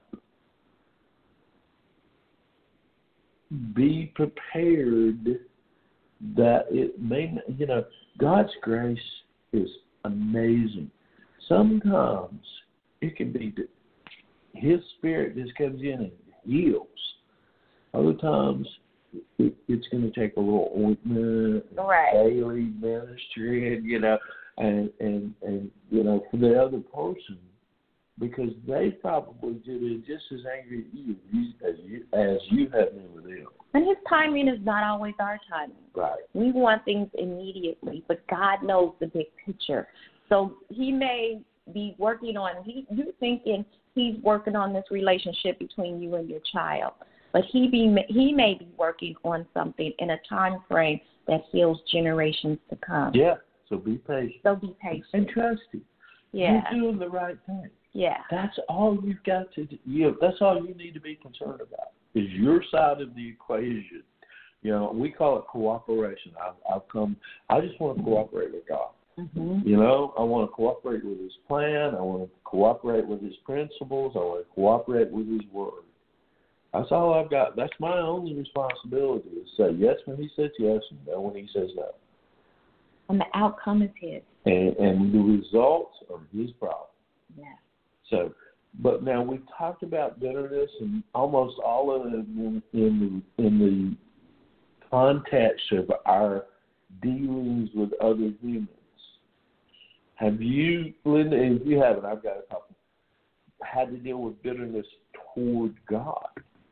be prepared that it may, you know, God's grace is amazing. Sometimes it can be that His Spirit just comes in and heals. Other times it, it's going to take a little ointment, right. daily ministry, and, you know, and, and, and, you know, for the other person, because they probably did it just as angry at you as you, as you have been with them. And His timing is not always our timing. Right. We want things immediately, but God knows the big picture. So He may be working on, he, you thinking He's working on this relationship between you and your child, but he be he may be working on something in a time frame that heals generations to come. Yeah, so be patient. So be patient. And trust Him. Yeah. You're doing the right thing. Yeah. That's all you've got to do. You, that's all you need to be concerned about is your side of the equation. You know, we call it cooperation. I've, I've come, I just want to cooperate with God. Mm-hmm. You know, I want to cooperate with His plan. I want to cooperate with His principles. I want to cooperate with His word. That's all I've got. That's my only responsibility is say yes when He says yes and no when He says no. And the outcome is His. And, and the results are His problem. Yeah. So, but now we've talked about bitterness and almost all of it in, in the in the context of our dealings with other humans. Have you, Linda, if you haven't, I've got a couple, had to deal with bitterness toward God?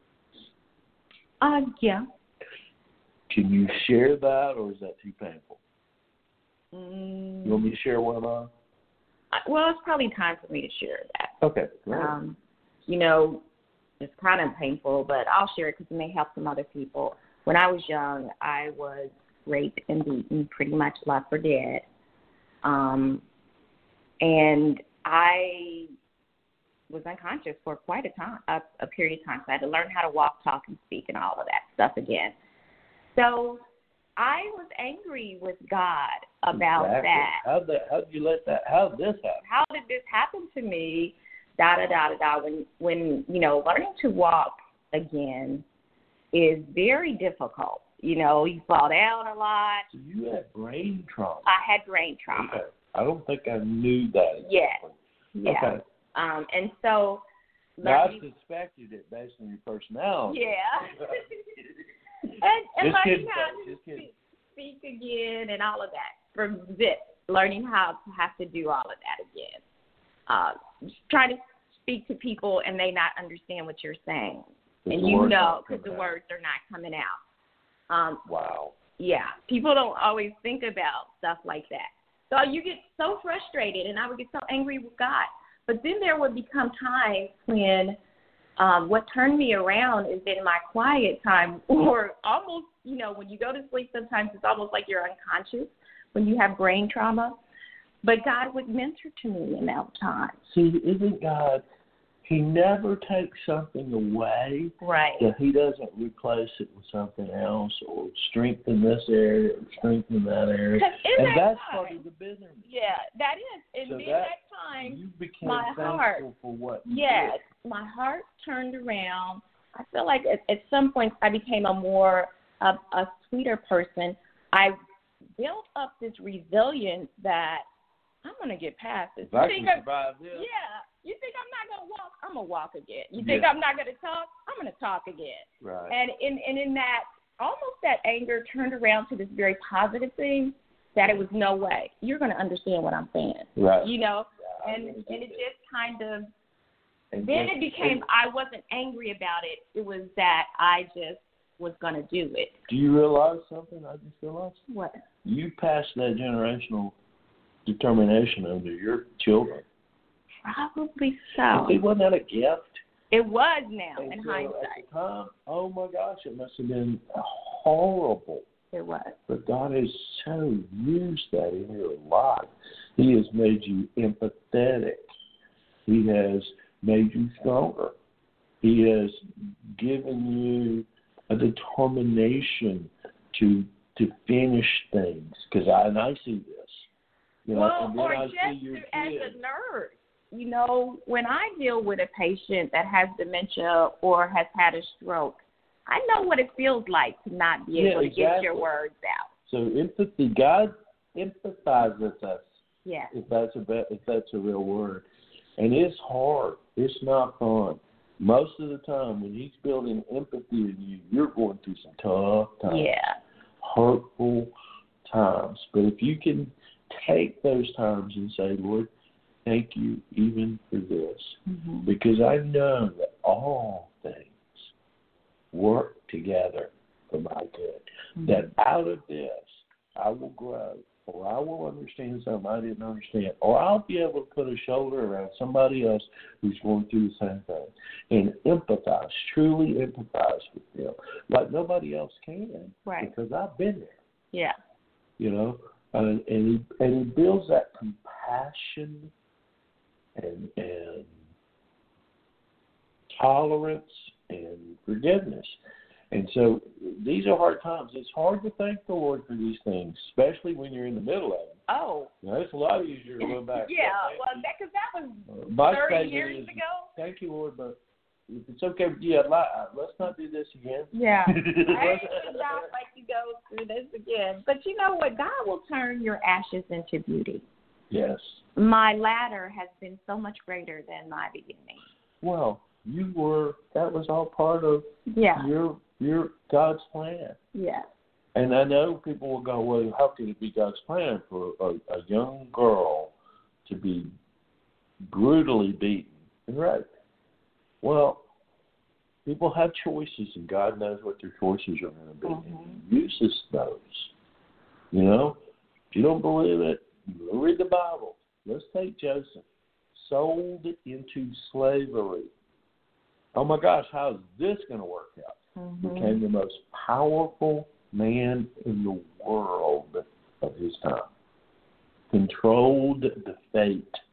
Uh, yeah. Can you share that, or is that too painful? Mm. You want me to share one of mine? Well, it's probably time for me to share that. Okay. Um, you know, it's kind of painful, but I'll share it because it may help some other people. When I was young, I was raped and beaten, pretty much left for dead. Um, and I was unconscious for quite a time, a, a period of time. So I had to learn how to walk, talk, and speak, and all of that stuff again. So I was angry with God about exactly. that. How did how did you let that? How did this happen? How did this happen to me? Da da da da da. When when you know, learning to walk again is very difficult. You know, you fall down a lot. So you had brain trauma. I had brain trauma. Okay. I don't think I knew that. Yeah. Yeah. Okay. Um, and so. Now, I suspected it based on your personality. Yeah. and and just learning kidding, how just to kidding. speak, speak again and all of that. From this, learning how to have to do all of that again. Uh, trying to speak to people and they not understand what you're saying. And you know, because the words are not coming out. Um, wow. Yeah. People don't always think about stuff like that. So you get so frustrated, and I would get so angry with God. But then there would become times when um, what turned me around is in my quiet time, or almost, you know, when you go to sleep, sometimes it's almost like you're unconscious when you have brain trauma. But God would mentor to me in that time. See, isn't God, he never takes something away. Right. That he doesn't replace it with something else or strengthen this area or strengthen that area. In and that that's time, part of the business. Yeah, that is. And so in that, that time, you became my thankful heart, for what you yes, did. My heart turned around. I feel like at, at some point I became a more, a, a sweeter person. I built up this resilience that I'm going to get past this. If I can survive this. Yeah. You think I'm not going to walk? I'm going to walk again. You yeah. think I'm not going to talk? I'm going to talk again. Right. And in, and in that, almost that anger turned around to this very positive thing that it was no way. You're going to understand what I'm saying. Right. You know? Yeah, and and it just kind of, and then just, it became, and, I wasn't angry about it. It was that I just was going to do it. Do you realize something I just realized? What? You passed that generational determination on to your children. Probably so. See, wasn't that a gift? It was now, and in so hindsight. At the time, oh my gosh, it must have been horrible. It was. But God has so used that in your life. He has made you empathetic. He has made you stronger. He has given you a determination to to finish things. Because I and I see this. You know, well, and then or I just see your to, as kids. a nurse, you know, when I deal with a patient that has dementia or has had a stroke, I know what it feels like to not be Yeah, able to exactly. get your words out. So empathy, God empathizes with us. Yeah. If that's a if that's a real word, and it's hard. It's not fun. Most of the time, when He's building empathy in you, you're going through some tough times, Yeah. hurtful times. But if you can take those times and say, Lord, thank you even for this, mm-hmm. because I know that all things work together for my good. Mm-hmm. That out of this, I will grow, or I will understand something I didn't understand, or I'll be able to put a shoulder around somebody else who's going through the same thing and empathize, truly empathize with them like nobody else can, right. because I've been there. Yeah. You know, and, and he and he builds that compassion and and tolerance and forgiveness. And so these are hard times. It's hard to thank the Lord for these things, especially when you're in the middle of them. Oh. Now, it's a lot easier to go back. yeah, well, because that, that was uh, thirty years is, ago. Thank you, Lord, but if it's okay with you, I'd like, let's not do this again. Yeah. I would not like to go through this again. But you know what? God will turn your ashes into beauty. Yes. My latter has been so much greater than my beginning. Well, you were, that was all part of yeah. your your God's plan. Yeah. And I know people will go, well, how can it be God's plan for a, a young girl to be brutally beaten and raped? Well, people have choices, and God knows what their choices are going to be. Mm-hmm. And He uses those. You know, if you don't believe it, read the Bible. Let's take Joseph, sold into slavery. Oh, my gosh, how is this going to work out? Mm-hmm. Became the most powerful man in the world of his time. Controlled the fate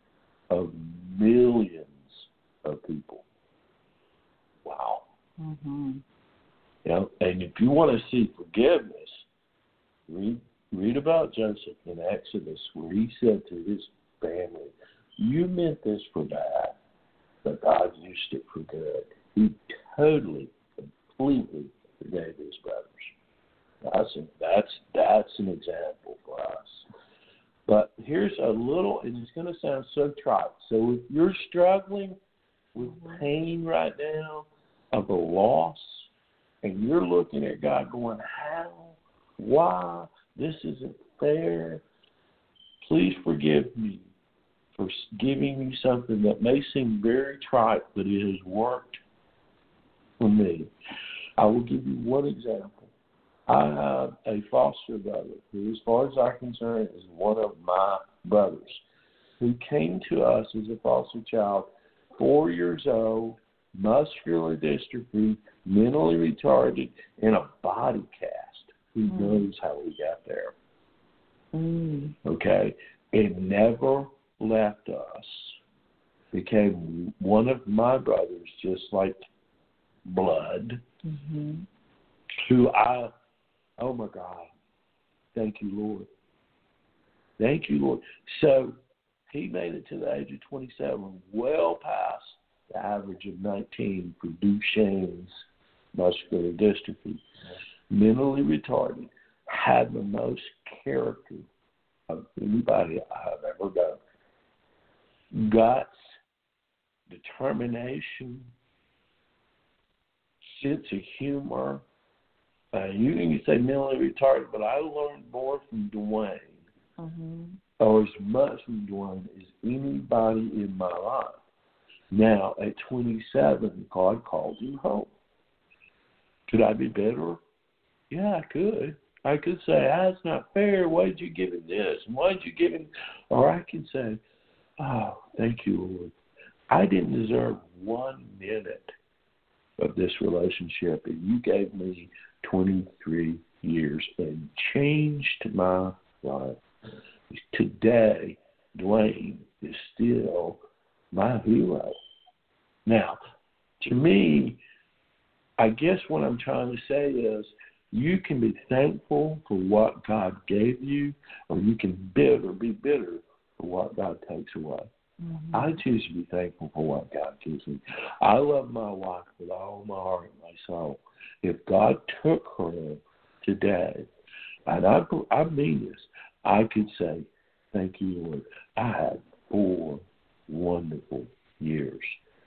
of millions of people. Wow. Mm-hmm. You know, and if you want to see forgiveness, read read about Joseph in Exodus, where he said to his family, "You meant this for bad, but God used it for good." He totally, completely forgave his brothers. That's a, that's that's an example for us. But here's a little, and it's going to sound so trite. So if you're struggling with pain right now of a loss, and you're looking at God going, how, why, this isn't fair, please forgive me for giving you something that may seem very trite, but it has worked for me. I will give you one example. I have a foster brother who, as far as I'm concerned, is one of my brothers, who came to us as a foster child, four years old, muscular dystrophy, mentally retarded, and a body cast. Who mm. knows how we got there? Mm. Okay? It never left us. Became one of my brothers, just like blood, mm-hmm. who I... Oh, my God. Thank you, Lord. Thank you, Lord. So he made it to the age of twenty-seven, well past the average of nineteen for Duchenne's muscular dystrophy. Mentally retarded. Had the most character of anybody I've ever known. Guts, determination, sense of humor. Uh, you can say mentally retarded, but I learned more from Dwayne, mm-hmm. or as much from Dwayne as anybody in my life. Now, at twenty-seven, God called him home. Could I be better? Yeah, I could. I could say, ah, it's not fair. Why did you give him this? And why did you give him... Or I can say, oh, thank you, Lord. I didn't deserve one minute of this relationship, and you gave me twenty-three years and changed my life. Today, Dwayne is still my hero. Now, to me, I guess what I'm trying to say is you can be thankful for what God gave you, or you can bitter, be bitter for what God takes away. Mm-hmm. I choose to be thankful for what God gives me. I love my wife with all my heart and my soul. If God took her today, and I, I mean this, I could say, thank you, Lord. I had four wonderful years.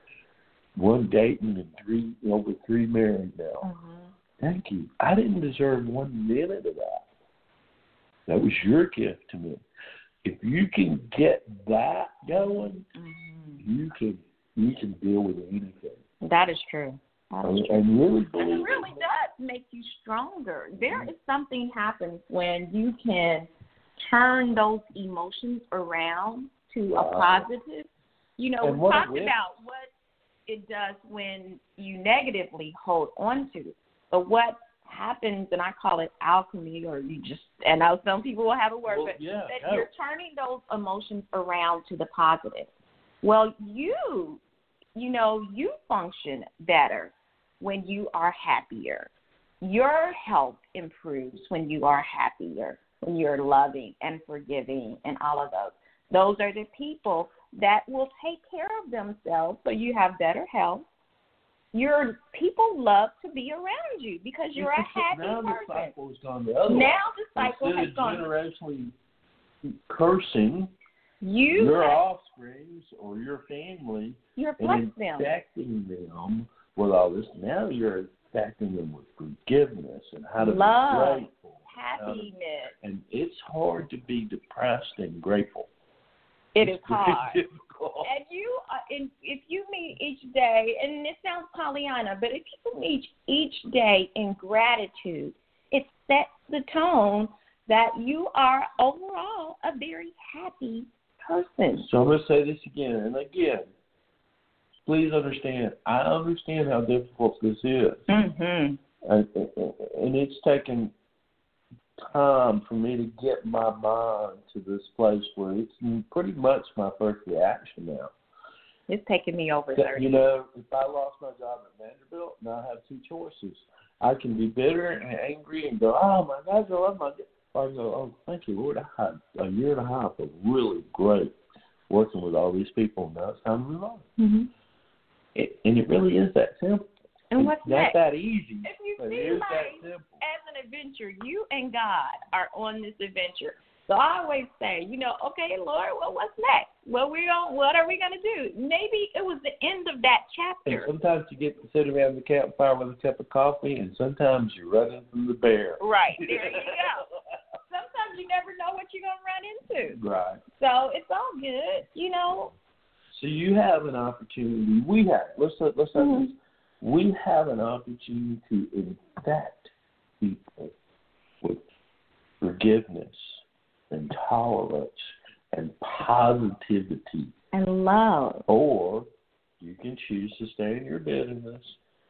One dating and three, over three married now. Mm-hmm. Thank you. I didn't deserve one minute of that. That was your gift to me. If you can get that going, mm-hmm. you can you can deal with anything. That is true. That is and, true. and really believe and it really does make you stronger. There is something happens when you can turn those emotions around to wow. a positive. You know, and we talked about what it does when you negatively hold on to, but what happens, and I call it alchemy, or you just, and I know some people will have a word, well, but yeah, that no. you're turning those emotions around to the positive. Well, you, you know, you function better when you are happier. Your health improves when you are happier, when you're loving and forgiving and all of those. Those are the people that will take care of themselves, so you have better health. Your people love to be around you because you're a happy now person. The cycle has gone the other now way. the cycle Instead has gone. generationally cursing you your have, offsprings or your family you're and them. infecting them with all this. Now you're infecting them with forgiveness and how to love, be grateful, happiness, and, and it's hard to be depressed and grateful. It it's is hard. Difficult. And you, uh, and if you meet each day, and it sounds Pollyanna, but if you meet each day in gratitude, it sets the tone that you are overall a very happy person. So I'm going to say this again and again. Please understand, I understand how difficult this is. Mm-hmm. And, and it's taken time for me to get my mind to this place where it's pretty much my first reaction now. It's taking me over That, thirty. you know, if I lost my job at Vanderbilt, now I have two choices. I can be bitter and angry and go, oh, my gosh, I love my job. Or I go, oh, thank you, Lord. I had a year and a half of really great working with all these people. Now it's time to move on. Mm-hmm. It, and it really is that simple. And what's it's not next? that easy. If you but see it is life that simple. as an adventure, you and God are on this adventure. So I always say, you know, okay, Lord, well, what's next? Well, we going what are we gonna do? Maybe it was the end of that And chapter. sometimes you get to sit around the campfire with a cup of coffee, and sometimes you're running from the bear. Right. There you go. Sometimes you never know what you're gonna run into. Right. So it's all good, you know. So you have an opportunity. We have. Let's let's have Mm-hmm. this. We have an opportunity to infect people with forgiveness and tolerance and positivity. And love. Or you can choose to stay in your bitterness,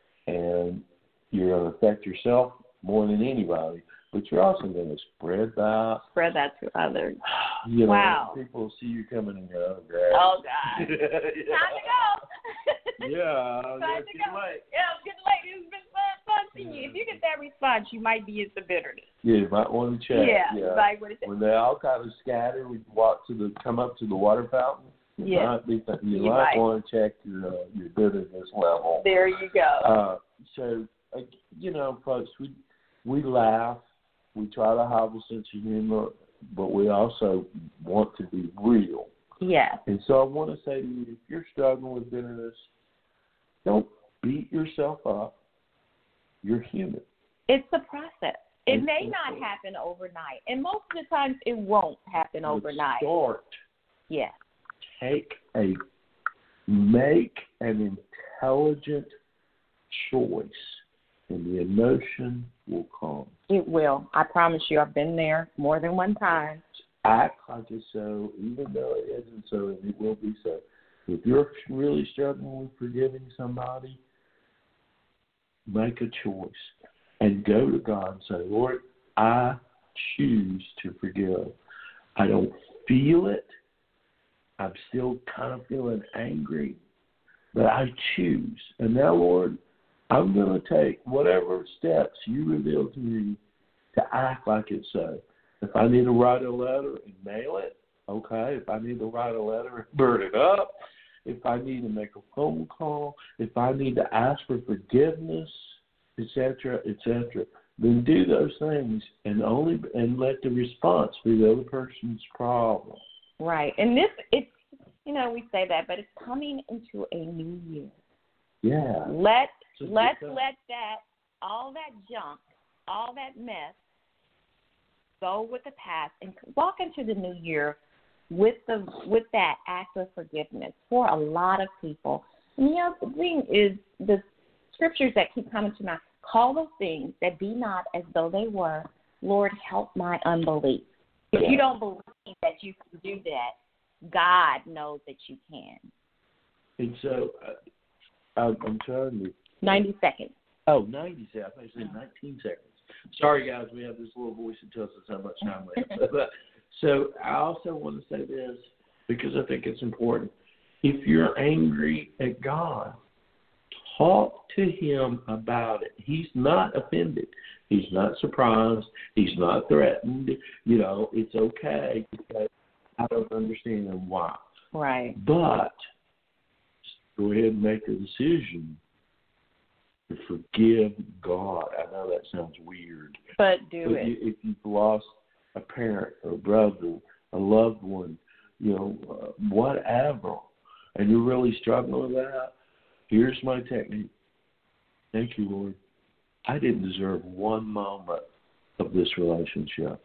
and you're going to affect yourself more than anybody, but you're also going to spread that. Spread that to others. You know, Wow. people see you coming and go, oh, great. Oh, God. yeah. Time to go. Yeah, Time yeah, to too go. late. Yeah, it's getting late. It's been fun, fun seeing you. If you get that response, you might be into bitterness. Yeah, you might want to check. Yeah, Yeah. like what is it? When they all kind of scatter, we walk to the, come up to the water fountain. You Yeah. might, be, you You might might. want to check your uh, your bitterness level. There you go. Uh, so, uh, you know, folks, we we laugh, we try to have a sense of humor, but we also want to be real. Yes. And so I want to say to you, if you're struggling with bitterness, don't beat yourself up. You're human. It's a process. It And- may not happen overnight, and most of the times it won't happen But overnight. Start. Yes. Take a, make an intelligent choice, and the emotion will come. It will. I promise you, I've been there more than one time. Act like it's so, even though it isn't so, and it will be so. If you're really struggling with forgiving somebody, make a choice and go to God and say, Lord, I choose to forgive. I don't feel it. I'm still kind of feeling angry, but I choose. And now, Lord, I'm going to take whatever steps you reveal to me to act like it's so. If I need to write a letter and mail it, okay. If I need to write a letter and burn it up, if I need to make a phone call, if I need to ask for forgiveness, et cetera, et cetera, then do those things and only and let the response be the other person's problem. Right. And this, it's, you know, we say that, but it's coming into a new year. Yeah. Let, So let's that- let that, all that junk, all that mess go with the past and walk into the new year with the with that act of forgiveness for a lot of people. And the other thing is the scriptures that keep coming to mind. Call those things that be not as though they were. Lord, help my unbelief. If Yeah. you don't believe that you can do that, God knows that you can. And so uh, I'm, I'm trying to. ninety seconds. Oh, ninety seconds. I said nineteen seconds. Sorry, guys. We have this little voice that tells us how much time we have. But, so I also want to say this because I think it's important. If you're angry at God, talk to him about it. He's not offended. He's not surprised. He's not threatened. You know, it's okay because I don't understand why. Right. But go ahead and make a decision to forgive God. I know that sounds weird. But do but it. you, if you've lost a parent or a brother, a loved one, you know, uh, whatever, and you're really struggling with that, here's my technique. Thank you, Lord. I didn't deserve one moment of this relationship.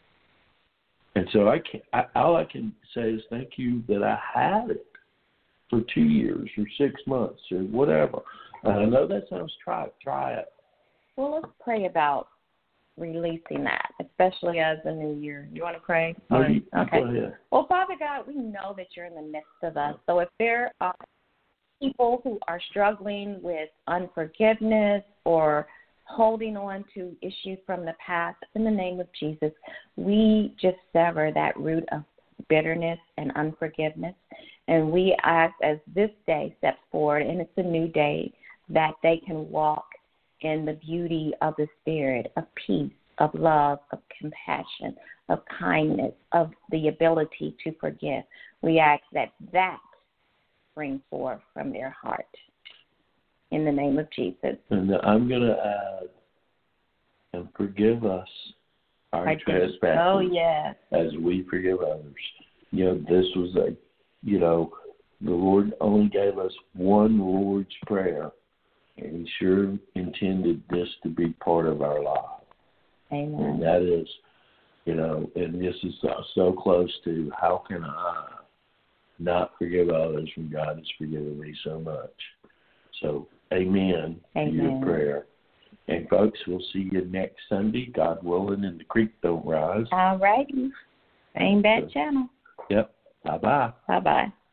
And so I can I, all I can say is thank you that I had it for two years or six months or whatever. And I know that sounds try try it. Well, let's pray about releasing that, especially as a new year. You want to pray? No, you, you Okay. go ahead. Well, Father God, we know that you're in the midst of us. So if there are people who are struggling with unforgiveness or holding on to issues from the past, in the name of Jesus, we just sever that root of bitterness and unforgiveness. And we ask as this day steps forward, and it's a new day, that they can walk in the beauty of the Spirit, of peace, of love, of compassion, of kindness, of the ability to forgive. We ask that that spring forth from their heart. In the name of Jesus. And I'm going to add, and forgive us our I trespasses. Oh, yes. As we forgive others. You know, this was a, you know, the Lord only gave us one Lord's Prayer, and He sure intended this to be part of our life. Amen. And that is, you know, and this is so, so close to how can I not forgive others when God has forgiven me so much. So, amen, amen. to your prayer. And, folks, we'll see you next Sunday, God willing, and the creek don't rise. All righty. Same bad channel. Yep. Bye-bye. Bye-bye.